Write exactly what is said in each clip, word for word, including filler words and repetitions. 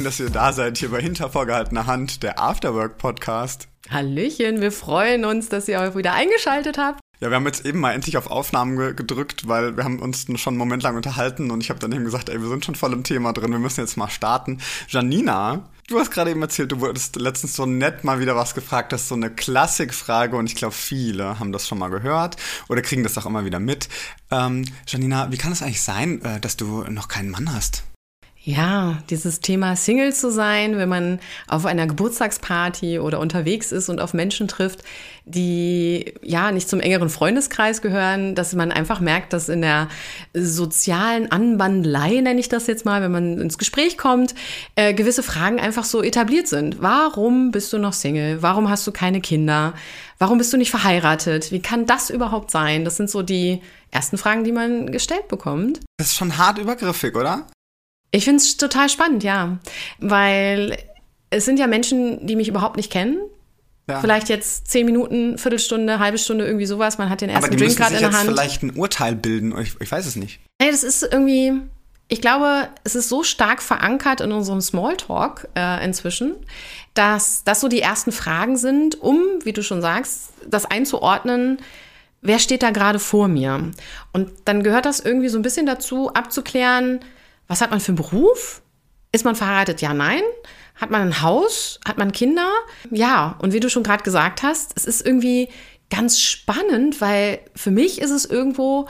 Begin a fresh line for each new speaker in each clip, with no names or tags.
Schön, dass ihr da seid, hier bei Hinter vorgehaltener Hand, der Afterwork-Podcast.
Hallöchen, wir freuen uns, dass ihr euch wieder eingeschaltet habt.
Ja, wir haben jetzt eben mal endlich auf Aufnahmen ge- gedrückt, weil wir haben uns schon einen Moment lang unterhalten und ich habe dann eben gesagt, ey, wir sind schon voll im Thema drin, wir müssen jetzt mal starten. Janina, du hast gerade eben erzählt, du wurdest letztens so nett mal wieder was gefragt, das ist so eine Klassikfrage und ich glaube, viele haben das schon mal gehört oder kriegen das auch immer wieder mit. Ähm, Janina, wie kann es eigentlich sein, äh, dass du noch keinen Mann hast?
Ja, dieses Thema Single zu sein, wenn man auf einer Geburtstagsparty oder unterwegs ist und auf Menschen trifft, die ja nicht zum engeren Freundeskreis gehören, dass man einfach merkt, dass in der sozialen Anbandelei, nenne ich das jetzt mal, wenn man ins Gespräch kommt, äh, gewisse Fragen einfach so etabliert sind. Warum bist du noch Single? Warum hast du keine Kinder? Warum bist du nicht verheiratet? Wie kann das überhaupt sein? Das sind so die ersten Fragen, die man gestellt bekommt.
Das ist schon hart übergriffig, oder?
Ich finde es total spannend, ja, weil es sind ja Menschen, die mich überhaupt nicht kennen. Ja. Vielleicht jetzt zehn Minuten, Viertelstunde, halbe Stunde, irgendwie sowas. Man hat den ersten Drink gerade in der Hand.
Aber die müssen sich jetzt vielleicht ein Urteil bilden. Ich, ich weiß es nicht.
Nee, das ist irgendwie, ich glaube, es ist so stark verankert in unserem Smalltalk äh, inzwischen, dass das so die ersten Fragen sind, um, wie du schon sagst, das einzuordnen, wer steht da gerade vor mir? Und dann gehört das irgendwie so ein bisschen dazu, abzuklären, was hat man für einen Beruf? Ist man verheiratet? Ja, nein. Hat man ein Haus? Hat man Kinder? Ja, und wie du schon gerade gesagt hast, es ist irgendwie ganz spannend, weil für mich ist es irgendwo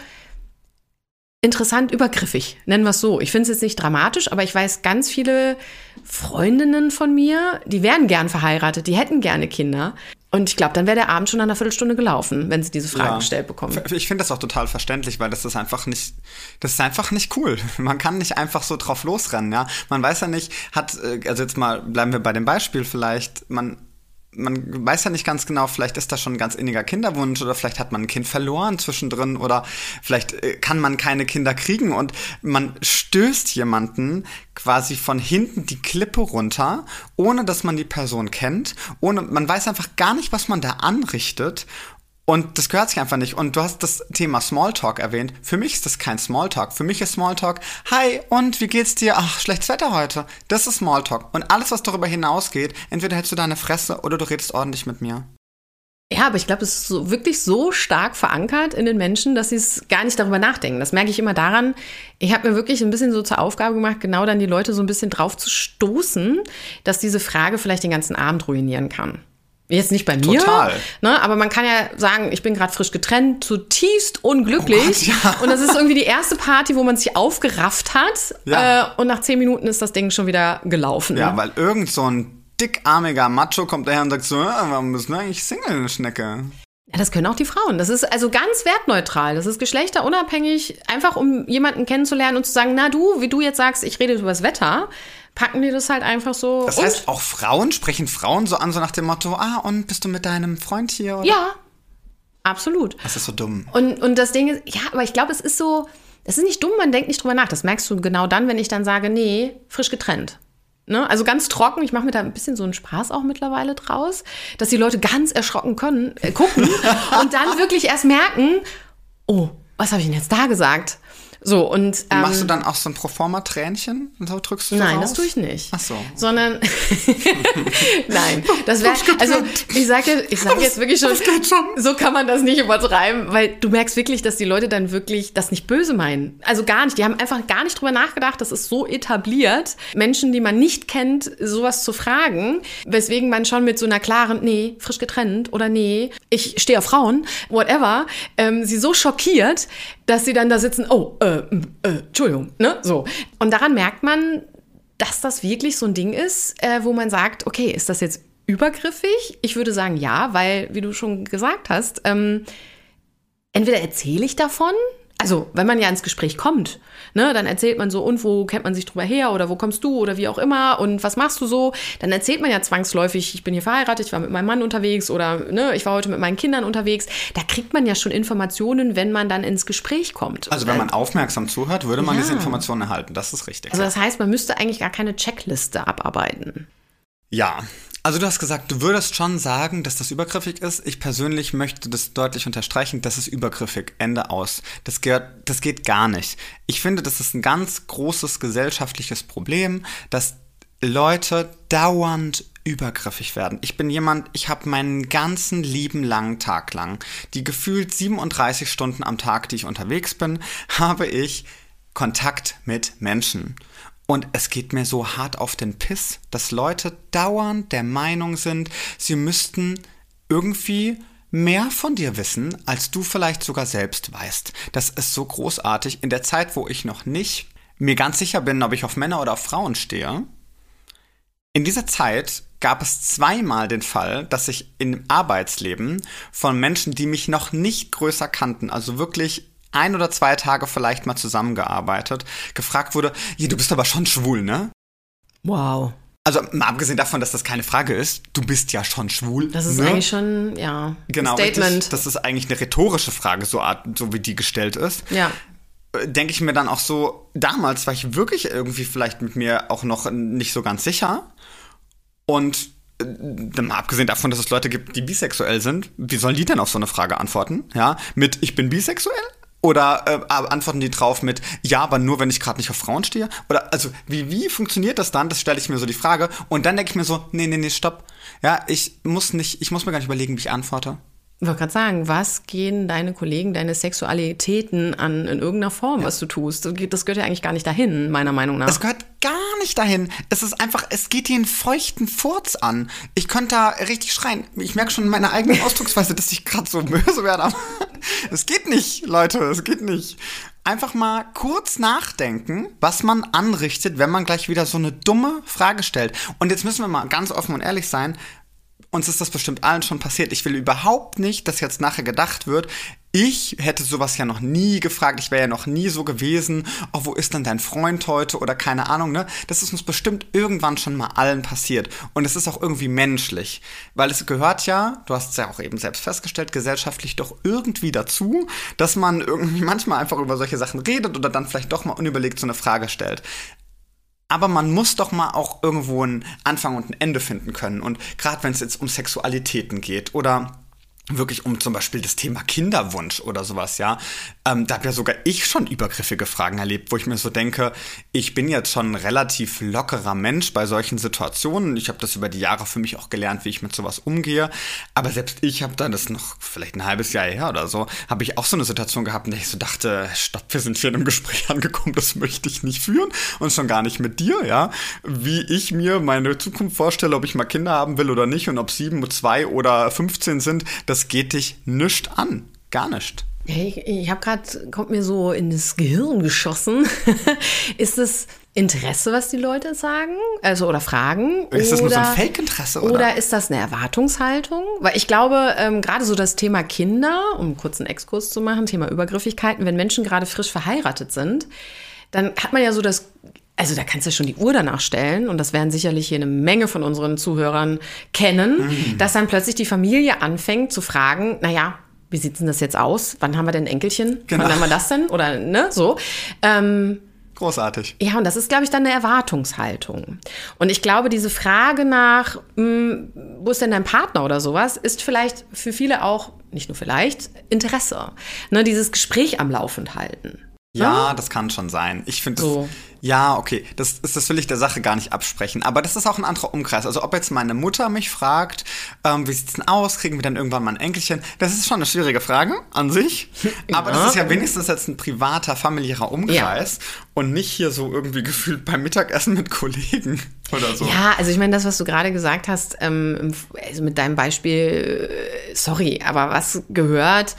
interessant übergriffig, nennen wir es so. Ich finde es jetzt nicht dramatisch, aber ich weiß ganz viele Freundinnen von mir, die wären gern verheiratet, die hätten gerne Kinder. Und ich glaube, dann wäre der Abend schon nach einer Viertelstunde gelaufen, wenn sie diese Frage ja. gestellt bekommen.
Ich finde das auch total verständlich, weil das ist einfach nicht, das ist einfach nicht cool. Man kann nicht einfach so drauf losrennen, ja. Man weiß ja nicht, hat, also jetzt mal, bleiben wir bei dem Beispiel vielleicht, man Man weiß ja nicht ganz genau, vielleicht ist das schon ein ganz inniger Kinderwunsch oder vielleicht hat man ein Kind verloren zwischendrin oder vielleicht kann man keine Kinder kriegen und man stößt jemanden quasi von hinten die Klippe runter, ohne dass man die Person kennt, ohne, man weiß einfach gar nicht, was man da anrichtet. Und das gehört sich einfach nicht. Und du hast das Thema Smalltalk erwähnt. Für mich ist das kein Smalltalk. Für mich ist Smalltalk, hi, und wie geht's dir? Ach, schlechtes Wetter heute. Das ist Smalltalk. Und alles, was darüber hinausgeht, entweder hältst du deine Fresse oder du redest ordentlich mit mir.
Ja, aber ich glaube, es ist so, wirklich so stark verankert in den Menschen, dass sie es gar nicht darüber nachdenken. Das merke ich immer daran. Ich habe mir wirklich ein bisschen so zur Aufgabe gemacht, genau dann die Leute so ein bisschen drauf zu stoßen, dass diese Frage vielleicht den ganzen Abend ruinieren kann. Jetzt nicht bei mir,
Total.
Ne, aber man kann ja sagen, ich bin gerade frisch getrennt, zutiefst unglücklich. Oh Gott, ja. Und das ist irgendwie die erste Party, wo man sich aufgerafft hat. Ja. Äh, und nach zehn Minuten ist das Ding schon wieder gelaufen.
Ja, weil irgend so ein dickarmiger Macho kommt daher und sagt so, warum bist du eigentlich Single, Schnecke?
Ja, das können auch die Frauen. Das ist also ganz wertneutral. Das ist geschlechterunabhängig, einfach um jemanden kennenzulernen und zu sagen, na du, wie du jetzt sagst, ich rede über das Wetter, packen die das halt einfach so.
Das heißt, auch Frauen, sprechen Frauen so an, so nach dem Motto, ah, und bist du mit deinem Freund hier? Oder?
Ja, absolut.
Das ist so dumm.
Und, und das Ding ist, ja, aber ich glaube, es ist so, es ist nicht dumm, man denkt nicht drüber nach. Das merkst du genau dann, wenn ich dann sage, nee, frisch getrennt. Ne? Also ganz trocken, ich mache mir da ein bisschen so einen Spaß auch mittlerweile draus, dass die Leute ganz erschrocken können, äh, gucken und dann wirklich erst merken, oh, was habe ich denn jetzt da gesagt? So, und, ähm,
machst du dann auch so ein Proforma-Tränchen und so drückst du
Nein,
raus?
Das tue ich nicht.
Ach so.
Sondern, nein, das wäre, also ich sage ich sag jetzt wirklich schon, schon, so kann man das nicht übertreiben, weil du merkst wirklich, dass die Leute dann wirklich das nicht böse meinen. Also gar nicht, die haben einfach gar nicht drüber nachgedacht, das ist so etabliert, Menschen, die man nicht kennt, sowas zu fragen, weswegen man schon mit so einer klaren, nee, frisch getrennt oder nee, ich stehe auf Frauen, whatever, ähm, sie so schockiert, dass sie dann da sitzen, oh, äh, äh, Entschuldigung, ne, so. Und daran merkt man, dass das wirklich so ein Ding ist, äh, wo man sagt, okay, ist das jetzt übergriffig? Ich würde sagen, ja, weil, wie du schon gesagt hast, ähm, entweder erzähle ich davon, also wenn man ja ins Gespräch kommt, ne, dann erzählt man so, und wo kennt man sich drüber her oder wo kommst du oder wie auch immer und was machst du so? Dann erzählt man ja zwangsläufig, ich bin hier verheiratet, ich war mit meinem Mann unterwegs oder ne, ich war heute mit meinen Kindern unterwegs. Da kriegt man ja schon Informationen, wenn man dann ins Gespräch kommt.
Also wenn man aufmerksam zuhört, würde man
ja.
diese Informationen erhalten, das ist richtig.
Also das heißt, man müsste eigentlich gar keine Checkliste abarbeiten.
Ja, also du hast gesagt, du würdest schon sagen, dass das übergriffig ist. Ich persönlich möchte das deutlich unterstreichen, das ist übergriffig. Ende aus. Das geht, das geht gar nicht. Ich finde, das ist ein ganz großes gesellschaftliches Problem, dass Leute dauernd übergriffig werden. Ich bin jemand, ich habe meinen ganzen lieben langen Tag lang, die gefühlt siebenunddreißig Stunden am Tag, die ich unterwegs bin, habe ich Kontakt mit Menschen. Und es geht mir so hart auf den Piss, dass Leute dauernd der Meinung sind, sie müssten irgendwie mehr von dir wissen, als du vielleicht sogar selbst weißt. Das ist so großartig. In der Zeit, wo ich noch nicht mir ganz sicher bin, ob ich auf Männer oder auf Frauen stehe, in dieser Zeit gab es zweimal den Fall, dass ich im Arbeitsleben von Menschen, die mich noch nicht größer kannten, also wirklich ein oder zwei Tage vielleicht mal zusammengearbeitet, gefragt wurde, ja, du bist aber schon schwul, ne?
Wow.
Also mal abgesehen davon, dass das keine Frage ist, du bist ja schon schwul.
Das ist
ne?
eigentlich schon, ja,
genau,
ein Statement.
Richtig, das ist eigentlich eine rhetorische Frage, so, Art, so wie die gestellt ist.
Ja.
Denke ich mir dann auch so, damals war ich wirklich irgendwie vielleicht mit mir auch noch nicht so ganz sicher. Und äh, mal abgesehen davon, dass es Leute gibt, die bisexuell sind, wie sollen die denn auf so eine Frage antworten? Ja, mit ich bin bisexuell? Oder äh, antworten die drauf mit ja, aber nur, wenn ich gerade nicht auf Frauen stehe? Oder also, wie, wie funktioniert das dann? Das stelle ich mir so die Frage. Und dann denke ich mir so, nee, nee, nee, stopp. Ja, ich muss nicht, ich muss mir gar nicht überlegen, wie ich antworte.
Ich wollte gerade sagen, was gehen deine Kollegen, deine Sexualitäten an in irgendeiner Form, ja. was du tust? Das gehört ja eigentlich gar nicht dahin, meiner Meinung nach.
Es gehört gar nicht dahin. Es ist einfach, es geht dir einen feuchten Furz an. Ich könnte da richtig schreien. Ich merke schon in meiner eigenen Ausdrucksweise, dass ich gerade so böse werde. Es geht nicht, Leute, es geht nicht. Einfach mal kurz nachdenken, was man anrichtet, wenn man gleich wieder so eine dumme Frage stellt. Und jetzt müssen wir mal ganz offen und ehrlich sein, uns ist das bestimmt allen schon passiert. Ich will überhaupt nicht, dass jetzt nachher gedacht wird, ich hätte sowas ja noch nie gefragt, ich wäre ja noch nie so gewesen, oh, wo ist denn dein Freund heute oder keine Ahnung, ne? Das ist uns bestimmt irgendwann schon mal allen passiert. Und es ist auch irgendwie menschlich, weil es gehört ja, du hast es ja auch eben selbst festgestellt, gesellschaftlich doch irgendwie dazu, dass man irgendwie manchmal einfach über solche Sachen redet oder dann vielleicht doch mal unüberlegt so eine Frage stellt. Aber man muss doch mal auch irgendwo einen Anfang und ein Ende finden können. Und gerade wenn es jetzt um Sexualitäten geht oder wirklich um zum Beispiel das Thema Kinderwunsch oder sowas, ja. Ähm, da habe ja sogar ich schon übergriffige Fragen erlebt, wo ich mir so denke, ich bin jetzt schon ein relativ lockerer Mensch bei solchen Situationen. Ich habe das über die Jahre für mich auch gelernt, wie ich mit sowas umgehe. Aber selbst ich habe dann, das ist noch vielleicht ein halbes Jahr her oder so, habe ich auch so eine Situation gehabt, in der ich so dachte, stopp, wir sind hier in einem Gespräch angekommen, das möchte ich nicht führen und schon gar nicht mit dir, ja. Wie ich mir meine Zukunft vorstelle, ob ich mal Kinder haben will oder nicht und ob sieben, zwei oder fünfzehn sind, das geht dich nischt an. Gar nicht.
Ich, ich habe gerade, kommt mir so in das Gehirn geschossen. Ist es Interesse, was die Leute sagen? Also, oder fragen?
Ist das
oder,
nur so ein Fake-Interesse? Oder?
Oder ist das eine Erwartungshaltung? Weil ich glaube, ähm, gerade so das Thema Kinder, um einen kurzen Exkurs zu machen, Thema Übergriffigkeiten, wenn Menschen gerade frisch verheiratet sind, dann hat man ja so das, also da kannst du schon die Uhr danach stellen und das werden sicherlich hier eine Menge von unseren Zuhörern kennen, mhm. dass dann plötzlich die Familie anfängt zu fragen, naja, wie sieht denn das jetzt aus? Wann haben wir denn Enkelchen? Genau. Wann haben wir das denn? Oder ne, so. Ähm,
Großartig.
Ja, und das ist, glaube ich, dann eine Erwartungshaltung. Und ich glaube, diese Frage nach, mh, wo ist denn dein Partner oder sowas, ist vielleicht für viele auch, nicht nur vielleicht, Interesse. Ne, dieses Gespräch am Laufen halten.
Ja,
ja,
das kann schon sein. Ich finde das,
so.
Ja, okay, das, ist, das will ich der Sache gar nicht absprechen. Aber das ist auch ein anderer Umkreis. Also ob jetzt meine Mutter mich fragt, ähm, wie sieht's denn aus, kriegen wir dann irgendwann mal ein Enkelchen? Das ist schon eine schwierige Frage an sich. Ja. Aber das ist ja wenigstens jetzt ein privater, familiärer Umkreis ja. und nicht hier so irgendwie gefühlt beim Mittagessen mit Kollegen oder so.
Ja, also ich meine, das, was du gerade gesagt hast, ähm, also mit deinem Beispiel, sorry, aber was gehört,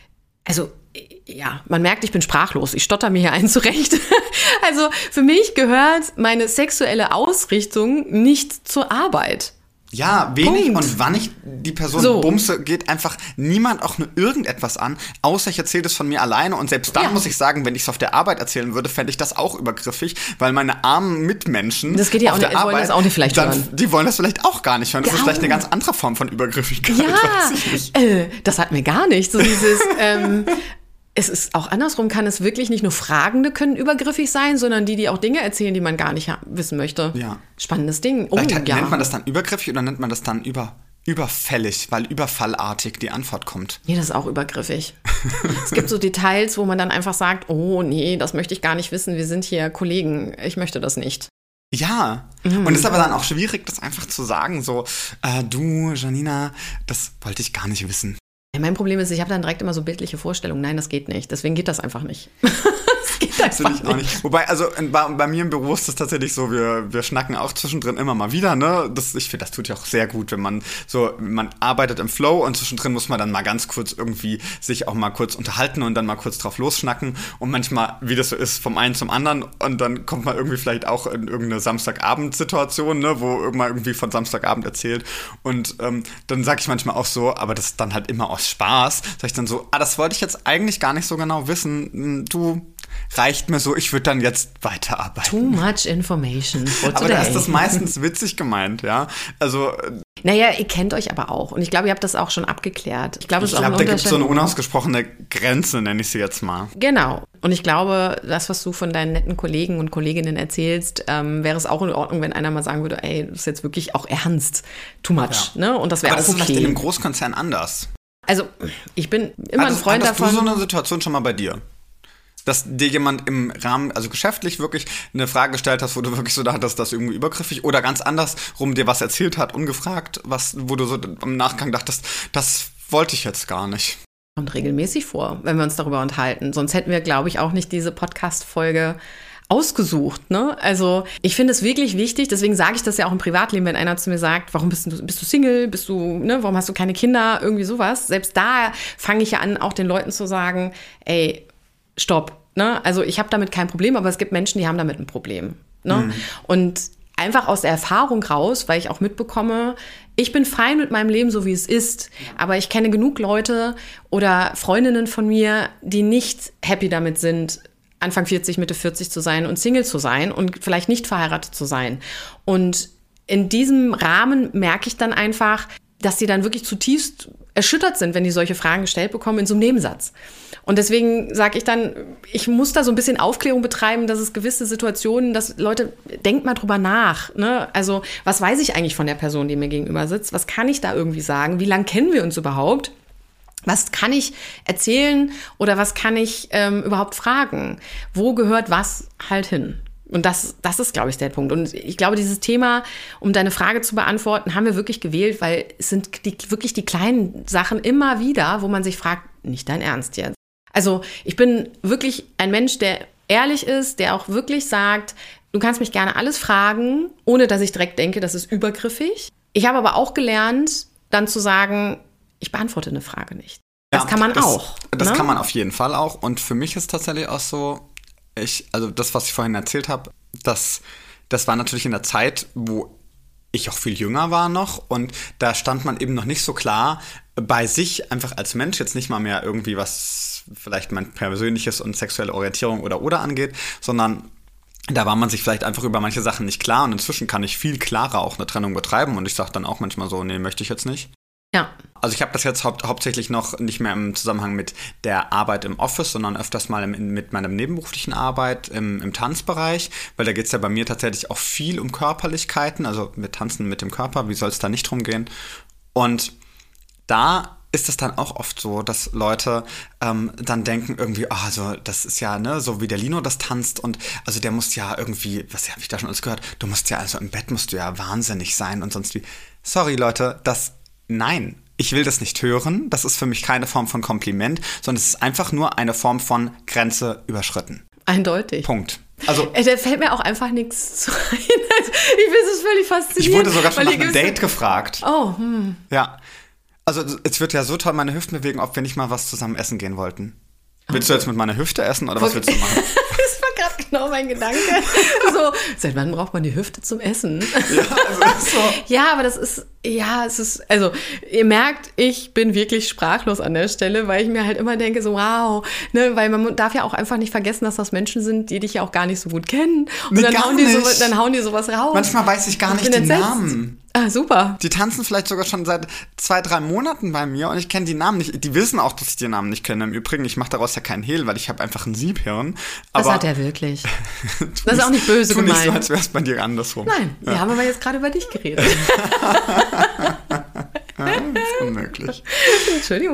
also ja, man merkt, ich bin sprachlos. Ich stotter mir hier einen zurecht. Also für mich gehört meine sexuelle Ausrichtung nicht zur Arbeit.
Ja, wenig
Punkt.
Und wann ich die Person
so.
bumse, geht einfach niemand auch nur irgendetwas an, außer ich erzähle das von mir alleine. Und selbst dann ja. muss ich sagen, wenn ich es auf der Arbeit erzählen würde, fände ich das auch übergriffig, weil meine armen Mitmenschen
das geht ja
auf
auch
der
nicht,
Arbeit,
wollen das auch nicht vielleicht
dann,
hören.
Die wollen das vielleicht auch gar nicht hören. Das
ja.
ist vielleicht eine ganz andere Form von Übergriffigkeit.
Ja,
weiß ich nicht.
Äh, das hat mir gar nicht. So dieses... ähm, Es ist auch andersrum, kann es wirklich nicht nur Fragende können übergriffig sein, sondern die, die auch Dinge erzählen, die man gar nicht ha- wissen möchte.
Ja.
Spannendes Ding. Oh,
Vielleicht hat,
ja.
nennt man das dann übergriffig oder nennt man das dann über, überfällig, weil überfallartig die Antwort kommt.
Nee, das ist auch übergriffig. Es gibt so Details, wo man dann einfach sagt, oh nee, das möchte ich gar nicht wissen, wir sind hier Kollegen, ich möchte das nicht.
Ja, mhm. Und es ist aber dann auch schwierig, das einfach zu sagen, so, äh, du, Janina, das wollte ich gar nicht wissen.
Ja, mein Problem ist, ich habe dann direkt immer so bildliche Vorstellungen. Nein, das geht nicht. Deswegen geht das einfach nicht. Das geht einfach nicht.
Auch nicht. Wobei, also bei, bei mir im Büro ist das tatsächlich so, wir, wir schnacken auch zwischendrin immer mal wieder, ne? Das, ich finde, das tut ja auch sehr gut, wenn man so, man arbeitet im Flow und zwischendrin muss man dann mal ganz kurz irgendwie sich auch mal kurz unterhalten und dann mal kurz drauf losschnacken und manchmal, wie das so ist, vom einen zum anderen und dann kommt man irgendwie vielleicht auch in irgendeine Samstagabend-Situation, ne? Wo irgendwann irgendwie von Samstagabend erzählt und ähm, dann sage ich manchmal auch so, aber das ist dann halt immer aus Spaß, sag ich dann so, ah, das wollte ich jetzt eigentlich gar nicht so genau wissen, du, reicht mir so, ich würde dann jetzt weiterarbeiten.
Too much information for
today. Aber da ist das meistens witzig gemeint, ja, also...
Naja, ihr kennt euch aber auch und ich glaube, ihr habt das auch schon abgeklärt. Ich glaube,
ich glaub, da gibt es so eine unausgesprochene Grenze, nenne ich sie jetzt mal.
Genau. Und ich glaube, das, was du von deinen netten Kollegen und Kolleginnen erzählst, ähm, wäre es auch in Ordnung, wenn einer mal sagen würde, ey, das ist jetzt wirklich auch ernst, too much, ja. Ne? Und das wäre auch okay. Aber das ist vielleicht in
einem Großkonzern anders.
Also, ich bin immer
also,
ein Freund
hattest
davon.
Hast du so eine Situation schon mal bei dir? Dass dir jemand im Rahmen, also geschäftlich wirklich eine Frage gestellt hast, wo du wirklich so dachtest, das ist irgendwie übergriffig oder ganz andersrum dir was erzählt hat, ungefragt, was, wo du so im Nachgang dachtest, das wollte ich jetzt gar nicht.
Kommt regelmäßig vor, wenn wir uns darüber unterhalten. Sonst hätten wir, glaube ich, auch nicht diese Podcast-Folge ausgesucht, ne? Also ich finde es wirklich wichtig, deswegen sage ich das ja auch im Privatleben, wenn einer zu mir sagt, warum bist du, bist du Single, bist du, ne, warum hast du keine Kinder, irgendwie sowas. Selbst da fange ich ja an, auch den Leuten zu sagen, ey, stopp, ne? Also ich habe damit kein Problem, aber es gibt Menschen, die haben damit ein Problem, ne? Mhm. Und einfach aus der Erfahrung raus, weil ich auch mitbekomme, ich bin fein mit meinem Leben, so wie es ist, aber ich kenne genug Leute oder Freundinnen von mir, die nicht happy damit sind, Anfang vierzig, Mitte vierzig zu sein und Single zu sein und vielleicht nicht verheiratet zu sein. Und in diesem Rahmen merke ich dann einfach, dass die dann wirklich zutiefst erschüttert sind, wenn die solche Fragen gestellt bekommen in so einem Nebensatz. Und deswegen sage ich dann, ich muss da so ein bisschen Aufklärung betreiben, dass es gewisse Situationen, dass Leute, denkt mal drüber nach, ne? Also was weiß ich eigentlich von der Person, die mir gegenüber sitzt? Was kann ich da irgendwie sagen? Wie lange kennen wir uns überhaupt? Was kann ich erzählen oder was kann ich ähm, überhaupt fragen? Wo gehört was halt hin? Und das, das ist, glaube ich, der Punkt. Und ich glaube, dieses Thema, um deine Frage zu beantworten, haben wir wirklich gewählt, weil es sind die, wirklich die kleinen Sachen immer wieder, wo man sich fragt, nicht dein Ernst jetzt. Also ich bin wirklich ein Mensch, der ehrlich ist, der auch wirklich sagt, du kannst mich gerne alles fragen, ohne dass ich direkt denke, das ist übergriffig. Ich habe aber auch gelernt, dann zu sagen, ich beantworte eine Frage nicht. Das ja, kann man
das,
auch.
Das
ne?
kann man auf jeden Fall auch. Und für mich ist tatsächlich auch so, ich, also das, was ich vorhin erzählt habe, das, das war natürlich in der Zeit, wo ich auch viel jünger war noch. Und da stand man eben noch nicht so klar bei sich einfach als Mensch, jetzt nicht mal mehr irgendwie was vielleicht mein persönliches und sexuelle Orientierung oder oder angeht, sondern da war man sich vielleicht einfach über manche Sachen nicht klar. Und inzwischen kann ich viel klarer auch eine Trennung betreiben. Und ich sage dann auch manchmal so, nee, möchte ich jetzt nicht.
Ja.
Also ich habe das jetzt hau- hauptsächlich noch nicht mehr im Zusammenhang mit der Arbeit im Office, sondern öfters mal im, mit meiner nebenberuflichen Arbeit im, im Tanzbereich, weil da geht es ja bei mir tatsächlich auch viel um Körperlichkeiten, also wir tanzen mit dem Körper, wie soll es da nicht drum gehen? Und da ist es dann auch oft so, dass Leute ähm, dann denken irgendwie, oh, also das ist ja, ne, so wie der Lino das tanzt und also der muss ja irgendwie, was habe ich da schon alles gehört, du musst ja, also im Bett musst du ja wahnsinnig sein und sonst wie. Sorry Leute, das Nein, ich will das nicht hören. Das ist für mich keine Form von Kompliment, sondern es ist einfach nur eine Form von Grenze überschritten.
Eindeutig.
Punkt. Also,
da fällt mir auch einfach nichts zu ein. Also, ich bin es völlig faszinierend.
Ich wurde sogar schon nach einem Date gefragt.
Oh, hm.
Ja. Also es wird ja so toll meine Hüften bewegen, ob wir nicht mal was zusammen essen gehen wollten. Okay. Willst du jetzt mit meiner Hüfte essen oder was willst du machen?
Das war gerade genau mein Gedanke. So, seit wann braucht man die Hüfte zum Essen?
Ja, also so.
Ja, aber das ist, ja, es ist, also ihr merkt, ich bin wirklich sprachlos an der Stelle, weil ich mir halt immer denke, so wow, ne, weil man darf ja auch einfach nicht vergessen, dass das Menschen sind, die dich ja auch gar nicht so gut kennen. Und
nee,
dann,
gar
hauen die
nicht.
so, dann hauen die sowas raus.
Manchmal weiß ich gar nicht den
entsetzt.
Namen.
Ah, super.
Die tanzen vielleicht sogar schon seit zwei, drei Monaten bei mir und ich kenne die Namen nicht. Die wissen auch, dass ich die Namen nicht kenne. Im Übrigen, ich mache daraus ja keinen Hehl, weil ich habe einfach ein Siebhirn. Aber
das hat er wirklich. Das ist auch nicht böse
tu
gemeint.
Nicht so, als wäre es bei dir andersrum.
Nein, ja. Wir haben aber jetzt gerade über dich geredet.
Ja, das ist unmöglich.
Entschuldigung.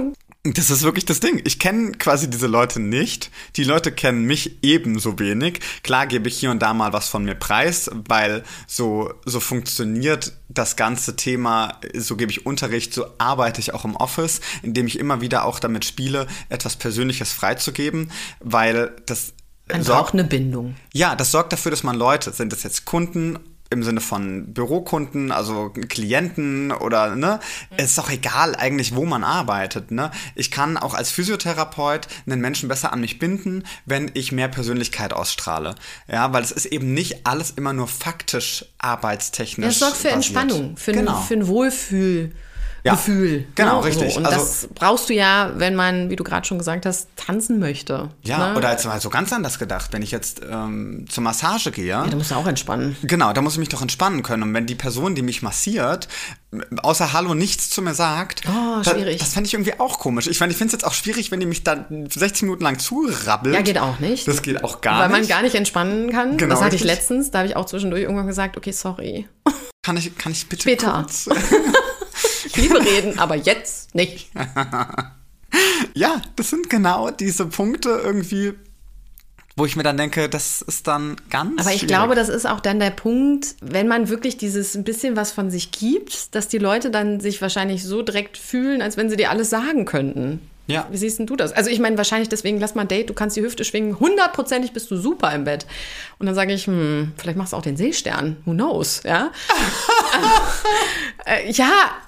Das ist wirklich das Ding. Ich kenne quasi diese Leute nicht. Die Leute kennen mich ebenso wenig. Klar gebe ich hier und da mal was von mir preis, weil so, so funktioniert das ganze Thema, so gebe ich Unterricht, so arbeite ich auch im Office, indem ich immer wieder auch damit spiele, etwas Persönliches freizugeben, weil das
Man
sorgt,
braucht eine Bindung.
Ja, das sorgt dafür, dass man Leute, sind das jetzt Kunden, im Sinne von Bürokunden, also Klienten oder, ne, es ist doch egal eigentlich, wo man arbeitet, ne. Ich kann auch als Physiotherapeut einen Menschen besser an mich binden, wenn ich mehr Persönlichkeit ausstrahle. Ja, weil es ist eben nicht alles immer nur faktisch arbeitstechnisch.
Das sorgt für
basiert.
Entspannung, für,
genau.
ein, für ein Wohlfühl.
Ja,
Gefühl.
genau,
ne?
richtig.
So. Und
also,
das brauchst du ja, wenn man, wie du gerade schon gesagt hast, tanzen möchte.
Ja,
ne?
oder jetzt mal so ganz anders gedacht, wenn ich jetzt ähm, zur Massage gehe.
Ja, da musst du auch entspannen.
Genau, da muss ich mich doch entspannen können. Und wenn die Person, die mich massiert, außer Hallo nichts zu mir sagt,
oh, schwierig.
Da, das fände ich irgendwie auch komisch. Ich, mein, ich finde es jetzt auch schwierig, wenn die mich da sechzehn Minuten lang zurabbelt.
Ja, geht auch nicht.
Das geht auch gar
Weil
nicht.
man gar nicht entspannen kann.
Genau,
das hatte ich
richtig.
letztens, da habe ich auch zwischendurch irgendwann gesagt, okay, sorry.
Kann ich, kann ich bitte
Später.
kurz...
Ich liebe reden, aber jetzt nicht.
Ja, das sind genau diese Punkte irgendwie, wo ich mir dann denke, das ist dann ganz
Aber ich
schwierig.
glaube, das ist auch dann der Punkt, wenn man wirklich dieses ein bisschen was von sich gibt, dass die Leute dann sich wahrscheinlich so direkt fühlen, als wenn sie dir alles sagen könnten.
Ja.
Wie siehst denn du das? Also ich meine, wahrscheinlich deswegen, lass mal ein Date, du kannst die Hüfte schwingen, hundertprozentig bist du super im Bett. Und dann sage ich, hm, vielleicht machst du auch den Seestern, who knows, ja? äh, ja,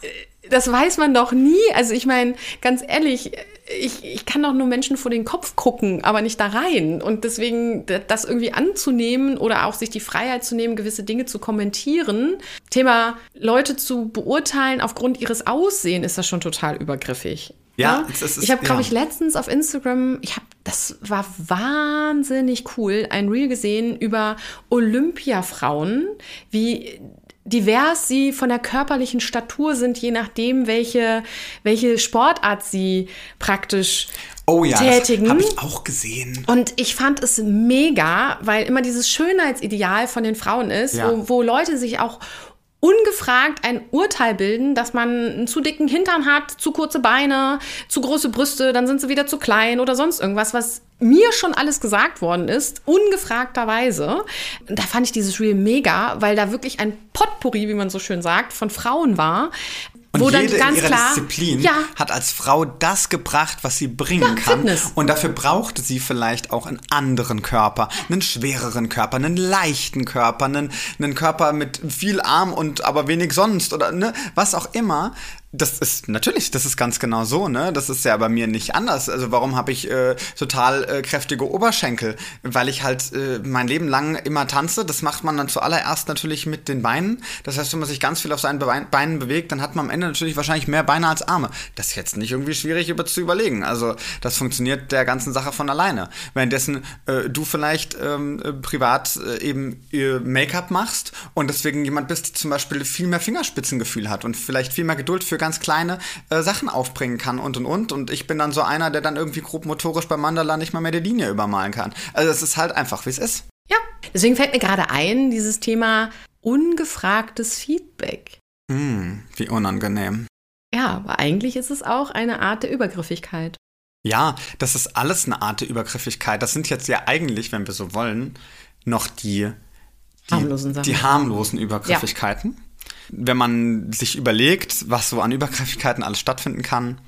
das weiß man doch nie. Also ich meine, ganz ehrlich, ich, ich kann doch nur Menschen vor den Kopf gucken, aber nicht da rein. Und deswegen das irgendwie anzunehmen oder auch sich die Freiheit zu nehmen, gewisse Dinge zu kommentieren. Thema Leute zu beurteilen aufgrund ihres Aussehens ist das schon total übergriffig.
Ja,
ja?
Es ist,
ich habe, glaube
ja.
ich, letztens auf Instagram, ich habe, das war wahnsinnig cool, ein Reel gesehen über Olympiafrauen, wie divers sie von der körperlichen Statur sind, je nachdem, welche, welche Sportart sie praktisch
oh ja,
tätigen.
Habe ich auch gesehen.
Und ich fand es mega, weil immer dieses Schönheitsideal von den Frauen ist,
Ja.
wo, wo Leute sich auch ungefragt ein Urteil bilden, dass man einen zu dicken Hintern hat, zu kurze Beine, zu große Brüste, dann sind sie wieder zu klein oder sonst irgendwas, was mir schon alles gesagt worden ist, ungefragterweise. Da fand ich dieses Reel mega, weil da wirklich ein Potpourri, wie man so schön sagt, von Frauen war.
Und
wo
jede
dann ganz
in ihrer
klar,
Disziplin
ja,
hat als Frau das gebracht, was sie bringen
Ja,
kann.
Fitness.
Und dafür brauchte sie vielleicht auch einen anderen Körper, einen schwereren Körper, einen leichten Körper, einen, einen Körper mit viel Arm und aber wenig sonst oder ne, was auch immer. Das ist natürlich, das ist ganz genau so, ne? Das ist ja bei mir nicht anders. Also warum habe ich äh, total äh, kräftige Oberschenkel? Weil ich halt äh, mein Leben lang immer tanze. Das macht man dann zuallererst natürlich mit den Beinen. Das heißt, wenn man sich ganz viel auf seinen Bein- Beinen bewegt, dann hat man am Ende natürlich wahrscheinlich mehr Beine als Arme. Das ist jetzt nicht irgendwie schwierig über zu überlegen. Also das funktioniert der ganzen Sache von alleine. Währenddessen äh, du vielleicht ähm, äh, privat äh, eben äh, Make-up machst und deswegen jemand bist, der zum Beispiel viel mehr Fingerspitzengefühl hat und vielleicht viel mehr Geduld für ganz kleine äh, Sachen aufbringen kann und und und. Und ich bin dann so einer, der dann irgendwie grob motorisch beim Mandala nicht mal mehr die Linie übermalen kann. Also es ist halt einfach, wie es ist.
Ja, deswegen fällt mir gerade ein, dieses Thema ungefragtes Feedback.
Hm, wie unangenehm.
Ja, aber eigentlich ist es auch eine Art der Übergriffigkeit.
Ja, das ist alles eine Art der Übergriffigkeit. Das sind jetzt ja eigentlich, wenn wir so wollen, noch die, die,
harmlosen Sachen.
die harmlosen Übergriffigkeiten. Ja. Wenn man sich überlegt, was so an Übergriffigkeiten alles stattfinden kann,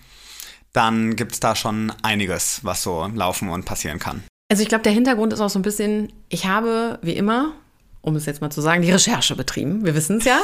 dann gibt es da schon einiges, was so laufen und passieren kann.
Also ich glaube, der Hintergrund ist auch so ein bisschen, ich habe, wie immer, um es jetzt mal zu sagen, die Recherche betrieben. Wir wissen es ja.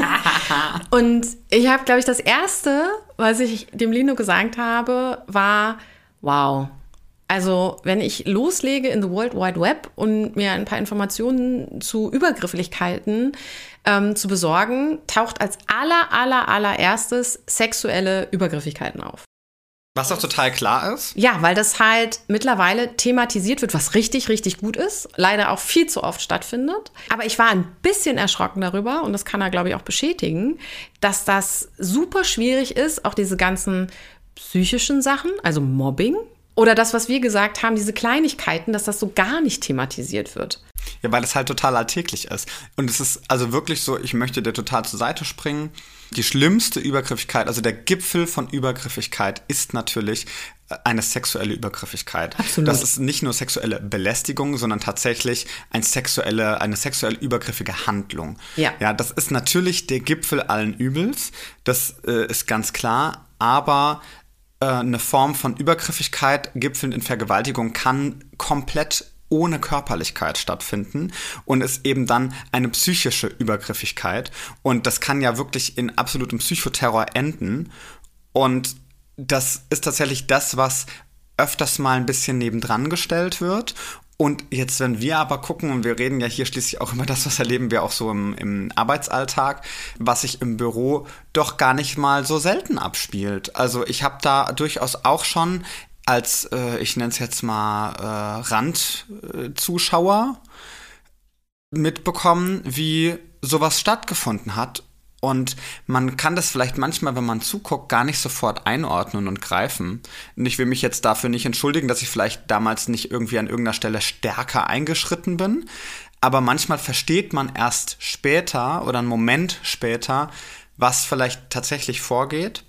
Und ich habe, glaube ich, das Erste, was ich dem Lino gesagt habe, war, wow. Also wenn ich loslege in the World Wide Web und mir ein paar Informationen zu Übergrifflichkeiten ähm, zu besorgen, taucht als aller, aller, allererstes sexuelle Übergriffigkeiten auf.
Was auch total klar ist.
Ja, weil das halt mittlerweile thematisiert wird, was richtig, richtig gut ist. Leider auch viel zu oft stattfindet. Aber ich war ein bisschen erschrocken darüber, und das kann er, glaube ich, auch bestätigen, dass das super schwierig ist, auch diese ganzen psychischen Sachen, also Mobbing, oder das, was wir gesagt haben, diese Kleinigkeiten, dass das so gar nicht thematisiert wird.
Ja, weil das halt total alltäglich ist. Und es ist also wirklich so, ich möchte dir total zur Seite springen. die schlimmste Übergriffigkeit, also der Gipfel von Übergriffigkeit ist natürlich eine sexuelle Übergriffigkeit.
Absolut.
Das ist nicht nur sexuelle Belästigung, sondern tatsächlich ein sexuelle, eine sexuell übergriffige Handlung.
Ja.
Ja, das ist natürlich der Gipfel allen Übels, das äh, ist ganz klar, aber äh, eine Form von Übergriffigkeit, gipfelnd in Vergewaltigung, kann komplett ohne Körperlichkeit stattfinden und ist eben dann eine psychische Übergriffigkeit. Und das kann ja wirklich in absolutem Psychoterror enden. Und das ist tatsächlich das, was öfters mal ein bisschen nebendran gestellt wird. Und jetzt, wenn wir aber gucken, und wir reden ja hier schließlich auch über das, was erleben wir auch so im, im Arbeitsalltag, was sich im Büro doch gar nicht mal so selten abspielt. Also ich habe da durchaus auch schon als, äh, ich nenne es jetzt mal, äh, Randzuschauer mitbekommen, wie sowas stattgefunden hat. Und man kann das vielleicht manchmal, wenn man zuguckt, gar nicht sofort einordnen und greifen. Und ich will mich jetzt dafür nicht entschuldigen, dass ich vielleicht damals nicht irgendwie an irgendeiner Stelle stärker eingeschritten bin. Aber manchmal versteht man erst später oder einen Moment später, was vielleicht tatsächlich vorgeht.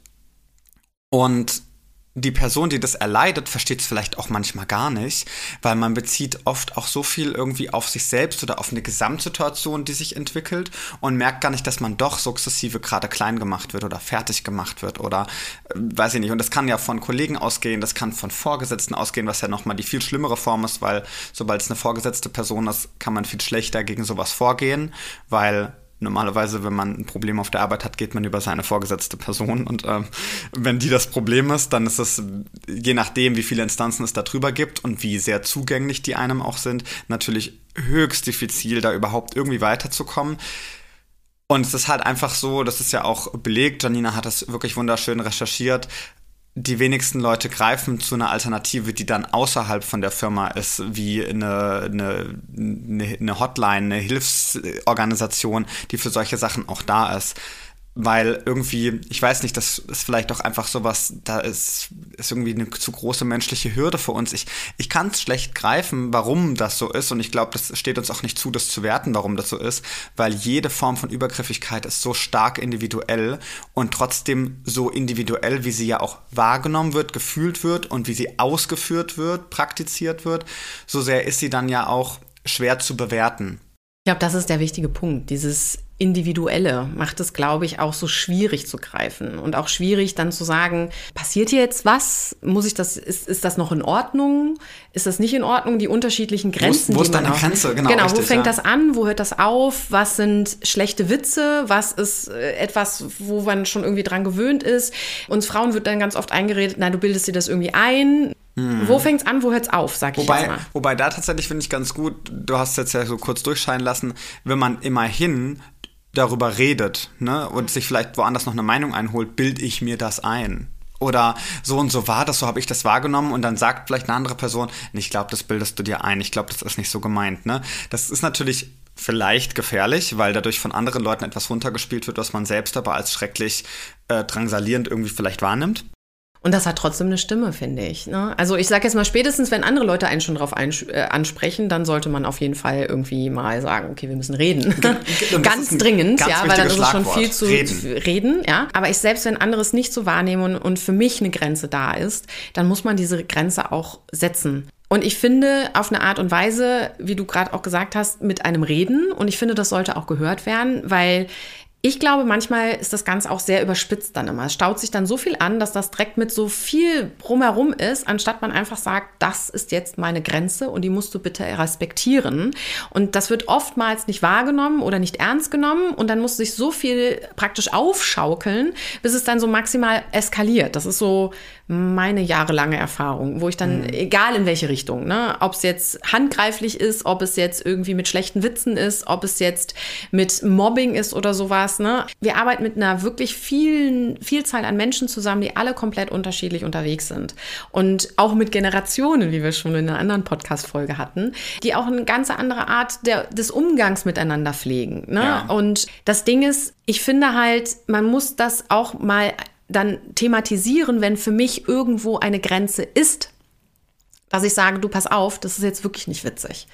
Und die Person, die das erleidet, versteht es vielleicht auch manchmal gar nicht, weil man bezieht oft auch so viel irgendwie auf sich selbst oder auf eine Gesamtsituation, die sich entwickelt und merkt gar nicht, dass man doch sukzessive gerade klein gemacht wird oder fertig gemacht wird oder äh, weiß ich nicht. Und das kann ja von Kollegen ausgehen, das kann von Vorgesetzten ausgehen, was ja nochmal die viel schlimmere Form ist, weil sobald es eine vorgesetzte Person ist, kann man viel schlechter gegen sowas vorgehen, weil normalerweise, wenn man ein Problem auf der Arbeit hat, geht man über seine vorgesetzte Person und ähm, wenn die das Problem ist, dann ist es, je nachdem, wie viele Instanzen es da drüber gibt und wie sehr zugänglich die einem auch sind, natürlich höchst diffizil, da überhaupt irgendwie weiterzukommen. Und es ist halt einfach so, das ist ja auch belegt, Janina hat das wirklich wunderschön recherchiert, die wenigsten Leute greifen zu einer Alternative, die dann außerhalb von der Firma ist, wie eine, eine, eine Hotline, eine Hilfsorganisation, die für solche Sachen auch da ist. Weil irgendwie, ich weiß nicht, das ist vielleicht auch einfach sowas, da ist, ist irgendwie eine zu große menschliche Hürde für uns. Ich, ich kann es schlecht greifen, warum das so ist und ich glaube, das steht uns auch nicht zu, das zu werten, warum das so ist, weil jede Form von Übergriffigkeit ist so stark individuell und trotzdem so individuell, wie sie ja auch wahrgenommen wird, gefühlt wird und wie sie ausgeführt wird, praktiziert wird, so sehr ist sie dann ja auch schwer zu bewerten.
Ich glaube, das ist der wichtige Punkt. Dieses Individuelle macht es, glaube ich, auch so schwierig zu greifen und auch schwierig dann zu sagen, passiert hier jetzt was? Muss ich das, ist, ist das noch in Ordnung? Ist das nicht in Ordnung? Die unterschiedlichen Grenzen,
wo, wo
die
ist
man
deine
auch,
Grenze? Genau,
genau
richtig,
wo fängt
ja.
das an? Wo hört das auf? Was sind schlechte Witze? Was ist äh, etwas, wo man schon irgendwie dran gewöhnt ist? Uns Frauen wird dann ganz oft eingeredet, nein, du bildest dir das irgendwie ein. Hm. Wo fängt's an, wo hört's auf, sag ich
wobei,
jetzt mal.
Wobei da tatsächlich finde ich ganz gut, du hast es jetzt ja so kurz durchscheinen lassen, wenn man immerhin darüber redet, ne, und sich vielleicht woanders noch eine Meinung einholt, bilde ich mir das ein. Oder so und so war das, so habe ich das wahrgenommen und dann sagt vielleicht eine andere Person, ich glaube, das bildest du dir ein, ich glaube, das ist nicht so gemeint, ne. Das ist natürlich vielleicht gefährlich, weil dadurch von anderen Leuten etwas runtergespielt wird, was man selbst aber als schrecklich äh, drangsalierend irgendwie vielleicht wahrnimmt.
Und das hat trotzdem eine Stimme, finde ich. Ne? Also ich sage jetzt mal, spätestens, wenn andere Leute einen schon drauf einsch- äh, ansprechen, dann sollte man auf jeden Fall irgendwie mal sagen, okay, wir müssen reden. Ganz dringend,
ganz
ja, weil dann ist es schon viel zu
reden.
reden. Ja. Aber ich selbst, wenn andere es nicht so wahrnehmen und, und für mich eine Grenze da ist, dann muss man diese Grenze auch setzen. Und ich finde, auf eine Art und Weise, wie du gerade auch gesagt hast, mit einem Reden. Und ich finde, das sollte auch gehört werden, weil ich glaube, manchmal ist das Ganze auch sehr überspitzt dann immer. Es staut sich dann so viel an, dass das direkt mit so viel drumherum ist, anstatt man einfach sagt, das ist jetzt meine Grenze und die musst du bitte respektieren. Und das wird oftmals nicht wahrgenommen oder nicht ernst genommen und dann muss sich so viel praktisch aufschaukeln, bis es dann so maximal eskaliert. Das ist so meine jahrelange Erfahrung, wo ich dann, mhm. egal in welche Richtung, ne, ob es jetzt handgreiflich ist, ob es jetzt irgendwie mit schlechten Witzen ist, ob es jetzt mit Mobbing ist oder sowas, ne. Wir arbeiten mit einer wirklich vielen Vielzahl an Menschen zusammen, die alle komplett unterschiedlich unterwegs sind. Und auch mit Generationen, wie wir schon in einer anderen Podcast-Folge hatten, die auch eine ganz andere Art der, des Umgangs miteinander pflegen, ne. Ja. Und das Ding ist, ich finde halt, man muss das auch mal dann thematisieren, wenn für mich irgendwo eine Grenze ist, dass ich sage, du pass auf, das ist jetzt wirklich nicht witzig.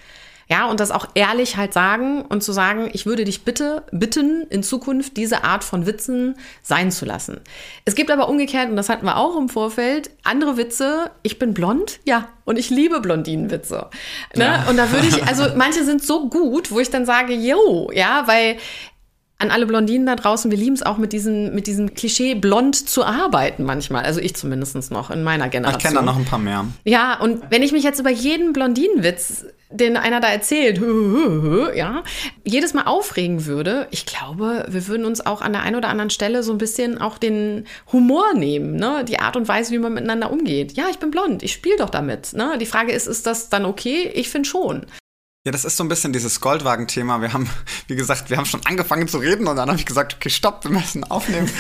Ja, und das auch ehrlich halt sagen und zu sagen, ich würde dich bitte bitten, in Zukunft diese Art von Witzen sein zu lassen. Es gibt aber umgekehrt, und das hatten wir auch im Vorfeld, andere Witze. Ich bin blond, ja, und ich liebe Blondinenwitze. Ne? Ja. Und da würde ich, also manche sind so gut, wo ich dann sage, yo, ja, weil an alle Blondinen da draußen, wir lieben es auch mit diesem, mit diesem Klischee blond zu arbeiten manchmal. Also ich zumindest noch in meiner Generation.
Ich kenne da noch ein paar mehr.
Ja, und wenn ich mich jetzt über jeden Blondinenwitz, den einer da erzählt, ja, jedes Mal aufregen würde, ich glaube, wir würden uns auch an der einen oder anderen Stelle so ein bisschen auch den Humor nehmen, ne? Die Art und Weise, wie man miteinander umgeht. Ja, ich bin blond, ich spiele doch damit. Ne? Die Frage ist, ist das dann okay? Ich finde schon.
Ja, das ist so ein bisschen dieses Goldwagen-Thema. Wir haben, wie gesagt, wir haben schon angefangen zu reden und dann habe ich gesagt, okay, stopp, wir müssen aufnehmen.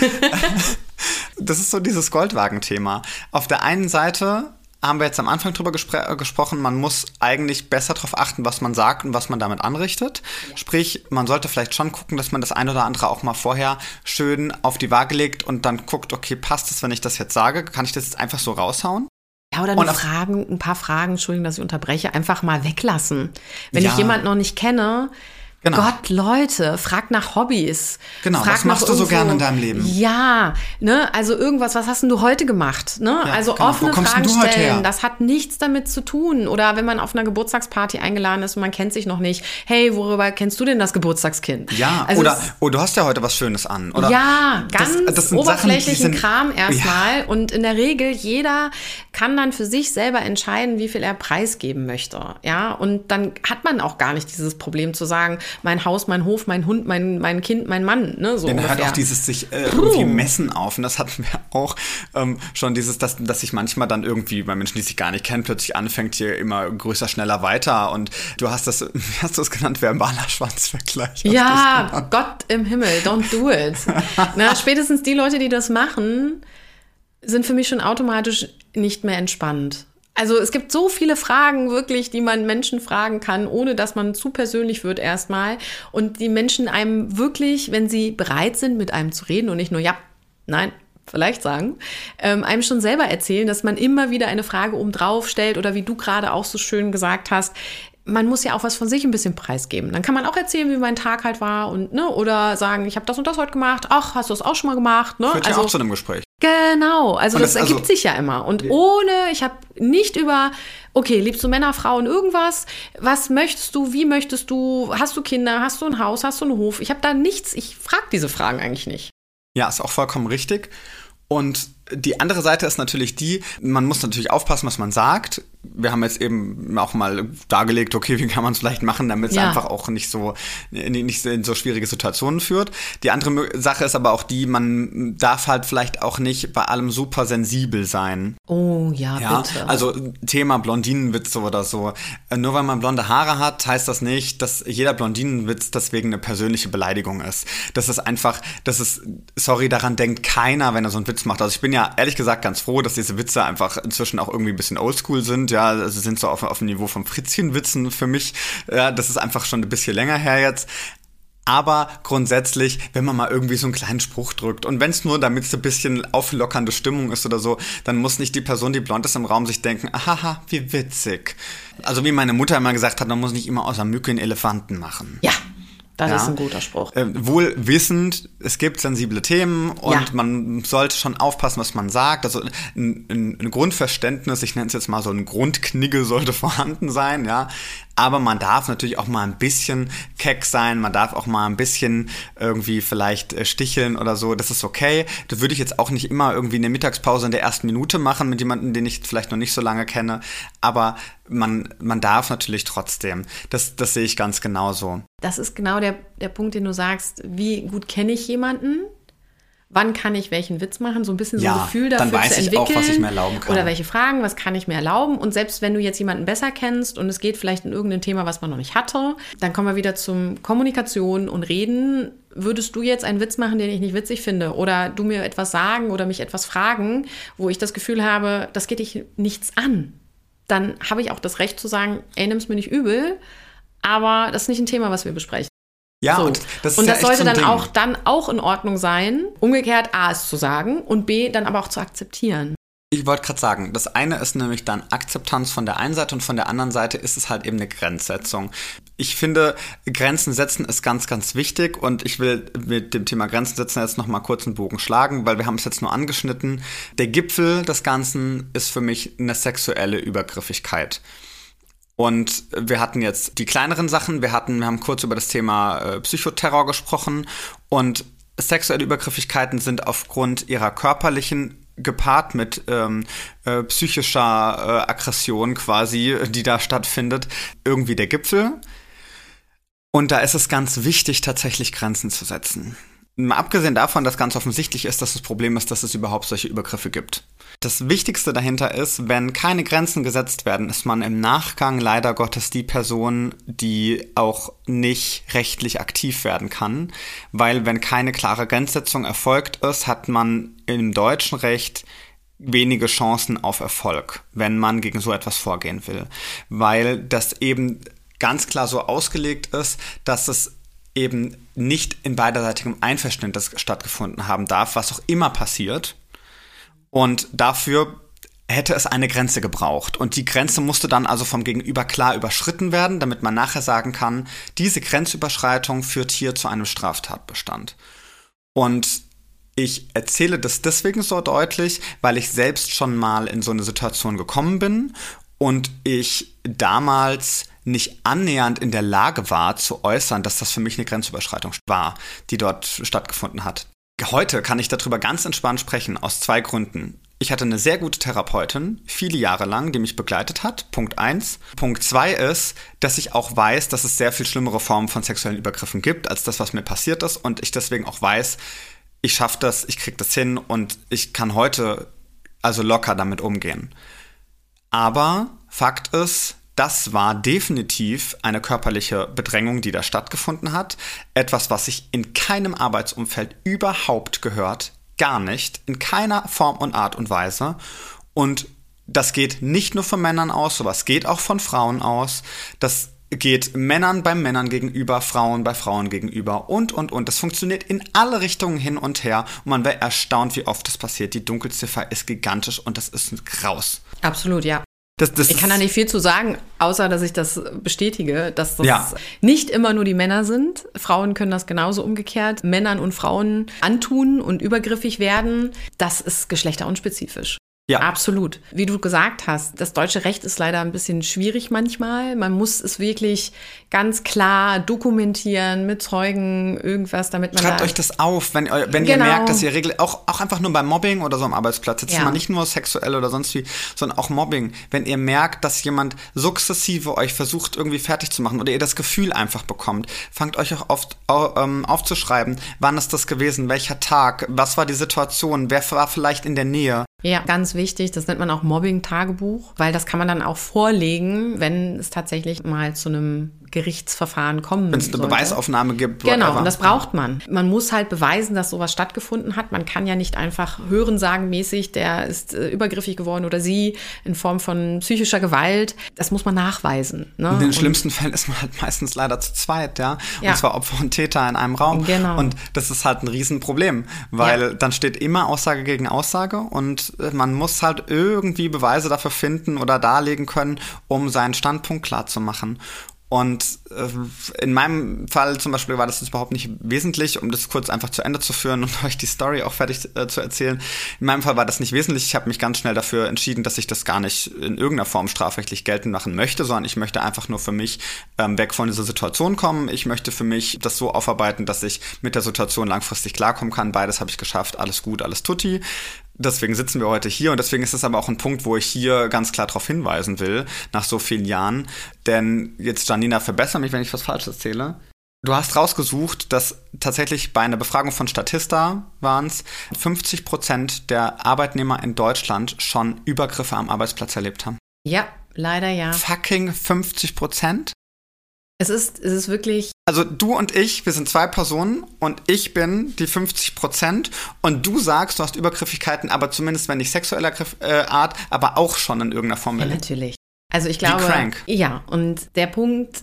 Das ist so dieses Goldwagen-Thema. Auf der einen Seite haben wir jetzt am Anfang drüber gespr- gesprochen, man muss eigentlich besser darauf achten, was man sagt und was man damit anrichtet. Sprich, man sollte vielleicht schon gucken, dass man das eine oder andere auch mal vorher schön auf die Waage legt und dann guckt, okay, passt es, wenn ich das jetzt sage? Kann ich das jetzt einfach so raushauen?
Ja, oder eine Fragen, ein paar Fragen, Entschuldigung, dass ich unterbreche, einfach mal weglassen. Wenn
ja.
ich jemanden noch nicht kenne, genau. Gott, Leute, frag nach Hobbys.
Genau,
frag
was machst du so gerne in deinem Leben?
Ja, ne, also irgendwas, was hast denn du heute gemacht? Ne?
Ja,
also
genau.
offene
Wo kommst
Fragen
denn du heute her?
stellen, das hat nichts damit zu tun. Oder wenn man auf einer Geburtstagsparty eingeladen ist und man kennt sich noch nicht, hey, worüber kennst du denn das Geburtstagskind?
Ja,
also
oder oh, du hast ja heute was Schönes an. Oder
ja, ganz
das, das sind
oberflächlichen
Sachen, sind,
Kram erstmal.
Ja.
Und in der Regel, jeder kann dann für sich selber entscheiden, wie viel er preisgeben möchte. Ja, und dann hat man auch gar nicht dieses Problem zu sagen, mein Haus, mein Hof, mein Hund, mein, mein Kind, mein Mann. Ne, so
Dann
ungefähr.
hört auch dieses sich äh, irgendwie messen auf. Und das hatten wir auch ähm, schon dieses, dass, dass sich manchmal dann irgendwie bei Menschen, die sich gar nicht kennen, plötzlich anfängt hier immer größer, schneller, weiter. Und du hast das, wie hast du es genannt, verbaler Schwanzvergleich.
Ja, Gott im Himmel, don't do it. Na, spätestens die Leute, die das machen, sind für mich schon automatisch nicht mehr entspannt. Also es gibt so viele Fragen wirklich, die man Menschen fragen kann, ohne dass man zu persönlich wird erstmal. Und die Menschen einem wirklich, wenn sie bereit sind, mit einem zu reden und nicht nur ja, nein, vielleicht sagen, ähm, einem schon selber erzählen, dass man immer wieder eine Frage obendrauf stellt oder wie du gerade auch so schön gesagt hast, man muss ja auch was von sich ein bisschen preisgeben. Dann kann man auch erzählen, wie mein Tag halt war und ne, oder sagen, ich habe das und das heute gemacht. Ach, hast du das auch schon mal gemacht? Ne?
Führt
also,
ja auch zu einem Gespräch.
Genau, also das, das ergibt
also,
sich ja immer. Und ohne, ich habe nicht über, okay, liebst du Männer, Frauen, irgendwas? Was möchtest du, wie möchtest du? Hast du Kinder, hast du ein Haus, hast du einen Hof? Ich habe da nichts, ich frage diese Fragen eigentlich nicht.
Ja, ist auch vollkommen richtig. Und die andere Seite ist natürlich die, man muss natürlich aufpassen, was man sagt. Wir haben jetzt eben auch mal dargelegt, okay, wie kann man es vielleicht machen, damit es ja. einfach auch nicht so nicht in so schwierige Situationen führt. Die andere Sache ist aber auch die, man darf halt vielleicht auch nicht bei allem super sensibel sein.
Oh ja,
ja
bitte.
Also Thema Blondinenwitze oder so. Nur weil man blonde Haare hat, heißt das nicht, dass jeder Blondinenwitz deswegen eine persönliche Beleidigung ist. Das ist einfach, das ist, sorry, daran denkt keiner, wenn er so einen Witz macht. Also ich bin ja ehrlich gesagt ganz froh, dass diese Witze einfach inzwischen auch irgendwie ein bisschen oldschool sind. Ja, also sind so auf, auf dem Niveau von Fritzchen-Witzen für mich. Ja, das ist einfach schon ein bisschen länger her jetzt. Aber grundsätzlich, wenn man mal irgendwie so einen kleinen Spruch drückt und wenn es nur, damit es ein bisschen auflockernde Stimmung ist oder so, dann muss nicht die Person, die blond ist im Raum, sich denken, aha, wie witzig. Also wie meine Mutter immer gesagt hat, man muss nicht immer aus einer Mücke einen Elefanten machen.
Ja. Das
ja.
ist ein guter Spruch.
Äh, wohl wissend, es gibt sensible Themen und ja. man sollte schon aufpassen, was man sagt. Also ein, ein, ein Grundverständnis, ich nenne es jetzt mal so ein Grundknigge, sollte vorhanden sein, ja. Aber man darf natürlich auch mal ein bisschen keck sein, man darf auch mal ein bisschen irgendwie vielleicht äh, sticheln oder so, das ist okay. Das würde ich jetzt auch nicht immer irgendwie in der Mittagspause in der ersten Minute machen mit jemandem, den ich vielleicht noch nicht so lange kenne. Aber man, man darf natürlich trotzdem. Das, das sehe ich ganz genauso.
Das ist genau der, der Punkt, den du sagst, wie gut kenne ich jemanden? Wann kann ich welchen Witz machen? So ein bisschen so
ja,
ein Gefühl dafür
dann weiß
zu entwickeln.
Ich auch, was ich mir erlauben kann.
Oder welche Fragen, was kann ich mir erlauben? Und selbst wenn du jetzt jemanden besser kennst und es geht vielleicht in irgendein Thema, was man noch nicht hatte, dann kommen wir wieder zum Kommunikation und Reden. Würdest du jetzt einen Witz machen, den ich nicht witzig finde? Oder du mir etwas sagen oder mich etwas fragen, wo ich das Gefühl habe, das geht dich nichts an? Dann habe ich auch das Recht zu sagen, ey, nimm's mir nicht übel, aber das ist nicht ein Thema, was wir besprechen.
Ja,
so.
und das, ist
und
ja
das sollte
so
dann
Ding.
auch, dann auch in Ordnung sein, umgekehrt A es zu sagen und B dann aber auch zu akzeptieren.
Ich wollte gerade sagen, das eine ist nämlich dann Akzeptanz von der einen Seite und von der anderen Seite ist es halt eben eine Grenzsetzung. Ich finde, Grenzen setzen ist ganz, ganz wichtig und ich will mit dem Thema Grenzen setzen jetzt nochmal kurz einen Bogen schlagen, weil wir haben es jetzt nur angeschnitten. Der Gipfel des Ganzen ist für mich eine sexuelle Übergriffigkeit. Und wir hatten jetzt die kleineren Sachen, wir hatten, wir haben kurz über das Thema äh, Psychoterror gesprochen und sexuelle Übergriffigkeiten sind aufgrund ihrer körperlichen gepaart mit ähm, äh, psychischer äh, Aggression quasi, die da stattfindet, irgendwie der Gipfel. Und da ist es ganz wichtig, tatsächlich Grenzen zu setzen. Mal abgesehen davon, dass ganz offensichtlich ist, dass das Problem ist, dass es überhaupt solche Übergriffe gibt. Das Wichtigste dahinter ist, wenn keine Grenzen gesetzt werden, ist man im Nachgang leider Gottes die Person, die auch nicht rechtlich aktiv werden kann. Weil wenn keine klare Grenzsetzung erfolgt ist, hat man im deutschen Recht wenige Chancen auf Erfolg, wenn man gegen so etwas vorgehen will. Weil das eben ganz klar so ausgelegt ist, dass es eben nicht in beiderseitigem Einverständnis stattgefunden haben darf, was auch immer passiert. Und dafür hätte es eine Grenze gebraucht. Und die Grenze musste dann also vom Gegenüber klar überschritten werden, damit man nachher sagen kann, diese Grenzüberschreitung führt hier zu einem Straftatbestand. Und ich erzähle das deswegen so deutlich, weil ich selbst schon mal in so eine Situation gekommen bin und ich damals nicht annähernd in der Lage war, zu äußern, dass das für mich eine Grenzüberschreitung war, die dort stattgefunden hat. Heute kann ich darüber ganz entspannt sprechen, aus zwei Gründen. Ich hatte eine sehr gute Therapeutin, viele Jahre lang, die mich begleitet hat, Punkt eins. Punkt zwei ist, dass ich auch weiß, dass es sehr viel schlimmere Formen von sexuellen Übergriffen gibt, als das, was mir passiert ist. Und ich deswegen auch weiß, ich schaffe das, ich kriege das hin und ich kann heute also locker damit umgehen. Aber Fakt ist, das war definitiv eine körperliche Bedrängung, die da stattgefunden hat. Etwas, was sich in keinem Arbeitsumfeld überhaupt gehört. Gar nicht. In keiner Form und Art und Weise. Und das geht nicht nur von Männern aus, sowas geht auch von Frauen aus. Das geht Männern bei Männern gegenüber, Frauen bei Frauen gegenüber und, und, und. Das funktioniert in alle Richtungen hin und her. Und man wäre erstaunt, wie oft das passiert. Die Dunkelziffer ist gigantisch und das ist ein Graus.
Absolut, ja.
Das, das
ich kann da nicht viel zu sagen, außer dass ich das bestätige, dass das
ja.
nicht immer nur die Männer sind. Frauen können das genauso umgekehrt Männern und Frauen antun und übergriffig werden. Das ist geschlechterunspezifisch. Ja. Absolut. Wie du gesagt hast, das deutsche Recht ist leider ein bisschen schwierig manchmal. Man muss es wirklich ganz klar dokumentieren mit Zeugen, irgendwas, damit man
Schreibt
da
euch das auf, wenn, wenn
genau.
ihr merkt, dass ihr regelt, auch, auch einfach nur beim Mobbing oder so am Arbeitsplatz, jetzt
ja.
mal nicht nur sexuell oder sonst wie, sondern auch Mobbing. Wenn ihr merkt, dass jemand sukzessive euch versucht, irgendwie fertig zu machen oder ihr das Gefühl einfach bekommt, fangt euch auch oft ähm, aufzuschreiben, wann ist das gewesen, welcher Tag, was war die Situation, wer war vielleicht in der Nähe.
Ja, ganz wichtig, das nennt man auch Mobbing-Tagebuch, weil das kann man dann auch vorlegen, wenn es tatsächlich mal zu einem Gerichtsverfahren kommen
Wenn es eine
sollte.
Beweisaufnahme gibt.
Genau,
whatever.
Und das braucht man. Man muss halt beweisen, dass sowas stattgefunden hat. Man kann ja nicht einfach hörensagenmäßig, der ist äh, übergriffig geworden oder sie in Form von psychischer Gewalt. Das muss man nachweisen. Ne?
In den
und
schlimmsten Fällen ist man halt meistens leider zu zweit, ja.
ja.
Und zwar Opfer und Täter in einem Raum.
Genau.
Und das ist halt ein Riesenproblem, weil
ja.
dann steht immer Aussage gegen Aussage und man muss halt irgendwie Beweise dafür finden oder darlegen können, um seinen Standpunkt klar zu machen. Und äh, in meinem Fall zum Beispiel war das jetzt überhaupt nicht wesentlich, um das kurz einfach zu Ende zu führen und euch die Story auch fertig äh, zu erzählen. In meinem Fall war das nicht wesentlich. Ich habe mich ganz schnell dafür entschieden, dass ich das gar nicht in irgendeiner Form strafrechtlich geltend machen möchte, sondern ich möchte einfach nur für mich ähm, weg von dieser Situation kommen. Ich möchte für mich das so aufarbeiten, dass ich mit der Situation langfristig klarkommen kann. Beides habe ich geschafft. Alles gut, alles tutti. Deswegen sitzen wir heute hier und deswegen ist es aber auch ein Punkt, wo ich hier ganz klar darauf hinweisen will, nach so vielen Jahren. Denn jetzt, Janina, verbessere mich, wenn ich was Falsches erzähle. Du hast rausgesucht, dass tatsächlich bei einer Befragung von Statista waren es fünfzig Prozent der Arbeitnehmer in Deutschland schon Übergriffe am Arbeitsplatz erlebt haben.
Ja, leider ja.
Fucking fünfzig Prozent?
Es ist, es ist wirklich...
Also du und ich, wir sind zwei Personen und ich bin die fünfzig Prozent und du sagst, du hast Übergriffigkeiten, aber zumindest wenn nicht sexueller Griff, äh, Art, aber auch schon in irgendeiner Form
Ja,
erlebt.
natürlich. Also ich glaube...
Wie crank.
Ja, und der Punkt...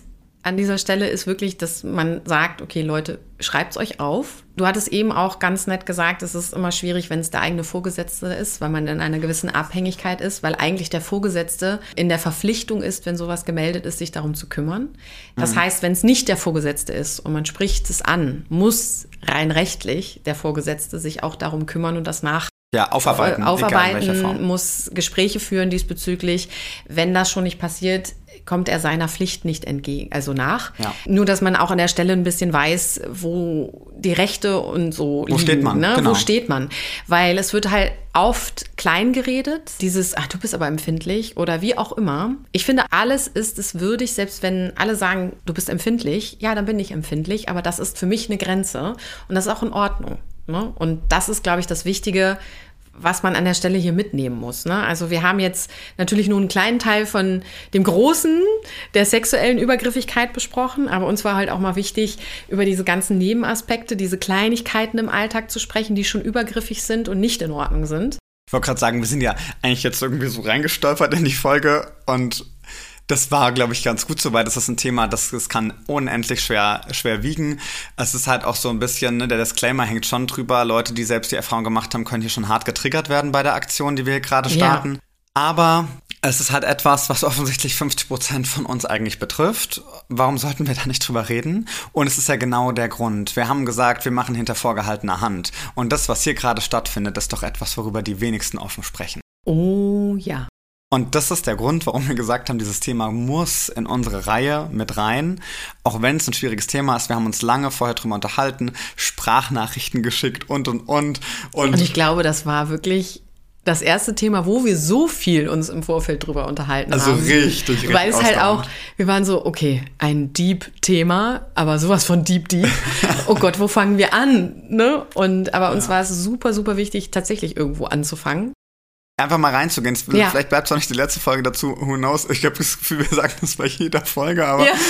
an dieser Stelle ist wirklich, dass man sagt, okay, Leute, schreibt's euch auf. Du hattest eben auch ganz nett gesagt, es ist immer schwierig, wenn es der eigene Vorgesetzte ist, weil man in einer gewissen Abhängigkeit ist, weil eigentlich der Vorgesetzte in der Verpflichtung ist, wenn sowas gemeldet ist, sich darum zu kümmern. Das mhm. heißt, wenn es nicht der Vorgesetzte ist und man spricht es an, muss rein rechtlich der Vorgesetzte sich auch darum kümmern und das nach
Ja, aufarbeiten.
Aufarbeiten, muss Gespräche führen diesbezüglich. Wenn das schon nicht passiert, kommt er seiner Pflicht nicht entgegen, also nach. Ja. Nur, dass man auch an der Stelle ein bisschen weiß, wo die Rechte und so
liegen. Wo steht man?
Ne?
Genau.
Wo steht man? Weil es wird halt oft klein geredet, dieses, ach, du bist aber empfindlich oder wie auch immer. Ich finde, alles ist es würdig, selbst wenn alle sagen, du bist empfindlich. Ja, dann bin ich empfindlich, aber das ist für mich eine Grenze und das ist auch in Ordnung. Ne? Und das ist, glaube ich, das Wichtige, was man an der Stelle hier mitnehmen muss. Ne? Also wir haben jetzt natürlich nur einen kleinen Teil von dem Großen der sexuellen Übergriffigkeit besprochen, aber uns war halt auch mal wichtig, über diese ganzen Nebenaspekte, diese Kleinigkeiten im Alltag zu sprechen, die schon übergriffig sind und nicht in Ordnung sind.
Ich wollte gerade sagen, wir sind ja eigentlich jetzt irgendwie so reingestolpert in die Folge und das war, glaube ich, ganz gut so, weil das ist ein Thema, das, das kann unendlich schwer, schwer wiegen. Es ist halt auch so ein bisschen, ne, der Disclaimer hängt schon drüber. Leute, die selbst die Erfahrung gemacht haben, können hier schon hart getriggert werden bei der Aktion, die wir hier gerade starten. Ja. Aber es ist halt etwas, was offensichtlich fünfzig Prozent von uns eigentlich betrifft. Warum sollten wir da nicht drüber reden? Und es ist ja genau der Grund. Wir haben gesagt, wir machen hinter vorgehaltener Hand. Und das, was hier gerade stattfindet, ist doch etwas, worüber die wenigsten offen sprechen.
Oh ja.
Und das ist der Grund, warum wir gesagt haben, dieses Thema muss in unsere Reihe mit rein. Auch wenn es ein schwieriges Thema ist. Wir haben uns lange vorher drüber unterhalten, Sprachnachrichten geschickt und, und, und. Und,
und ich glaube, das war wirklich das erste Thema, wo wir so viel uns im Vorfeld drüber unterhalten
also
haben.
Also richtig, richtig.
Weil es halt auch, wir waren so, okay, ein Deep-Thema, aber sowas von Deep, Deep. Oh Gott, wo fangen wir an? Ne? Und, aber uns ja. war es super, super wichtig, tatsächlich irgendwo anzufangen.
Einfach mal reinzugehen.
Ja.
Vielleicht bleibt es auch nicht die letzte Folge dazu. Who knows? Ich habe das Gefühl, wir sagen das bei jeder Folge, aber...
Ja.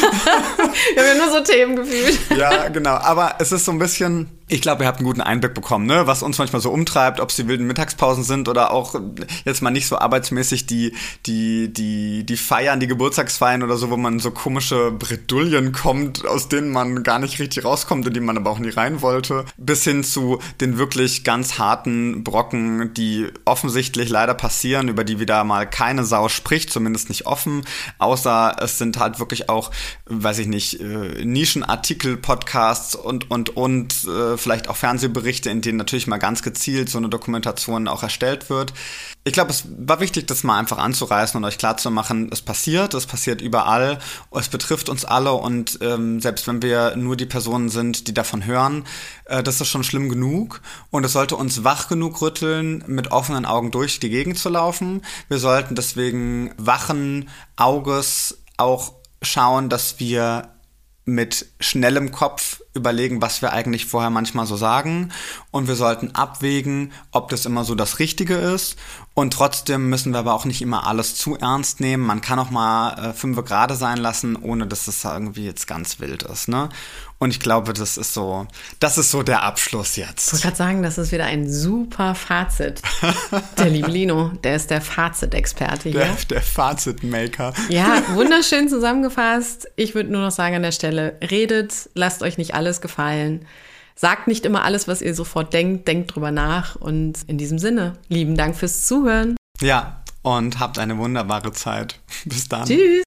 Wir haben ja nur so Themen gefühlt.
Ja, genau. Aber es ist so ein bisschen... Ich glaube, ihr habt einen guten Einblick bekommen, ne? Was uns manchmal so umtreibt, ob es die wilden Mittagspausen sind oder auch jetzt mal nicht so arbeitsmäßig die, die, die, die Feiern, die Geburtstagsfeiern oder so, wo man in so komische Bredouillen kommt, aus denen man gar nicht richtig rauskommt, in die man aber auch nie rein wollte. Bis hin zu den wirklich ganz harten Brocken, die offensichtlich leider passieren, über die wieder mal keine Sau spricht, zumindest nicht offen, außer es sind halt wirklich auch, weiß ich nicht, äh, Nischenartikel, Podcasts und, und, und, äh, vielleicht auch Fernsehberichte, in denen natürlich mal ganz gezielt so eine Dokumentation auch erstellt wird. Ich glaube, es war wichtig, das mal einfach anzureißen und euch klarzumachen, es passiert, es passiert überall, es betrifft uns alle und ähm, selbst wenn wir nur die Personen sind, die davon hören, äh, das ist schon schlimm genug und es sollte uns wach genug rütteln, mit offenen Augen durch die Gegend zu laufen. Wir sollten deswegen wachen Auges auch schauen, dass wir mit schnellem Kopf überlegen, was wir eigentlich vorher manchmal so sagen. Und wir sollten abwägen, ob das immer so das Richtige ist. Und trotzdem müssen wir aber auch nicht immer alles zu ernst nehmen. Man kann auch mal äh, fünfe gerade sein lassen, ohne dass es irgendwie jetzt ganz wild ist, ne? Und ich glaube, das ist so, das ist so der Abschluss jetzt.
Ich wollte gerade sagen, das ist wieder ein super Fazit. Der liebe Lino, der ist der Fazit-Experte hier.
Der, der Fazit-Maker.
Ja, wunderschön zusammengefasst. Ich würde nur noch sagen an der Stelle, redet, lasst euch nicht alles gefallen. Sagt nicht immer alles, was ihr sofort denkt, denkt drüber nach. Und in diesem Sinne, lieben Dank fürs Zuhören.
Ja, und habt eine wunderbare Zeit. Bis dann.
Tschüss.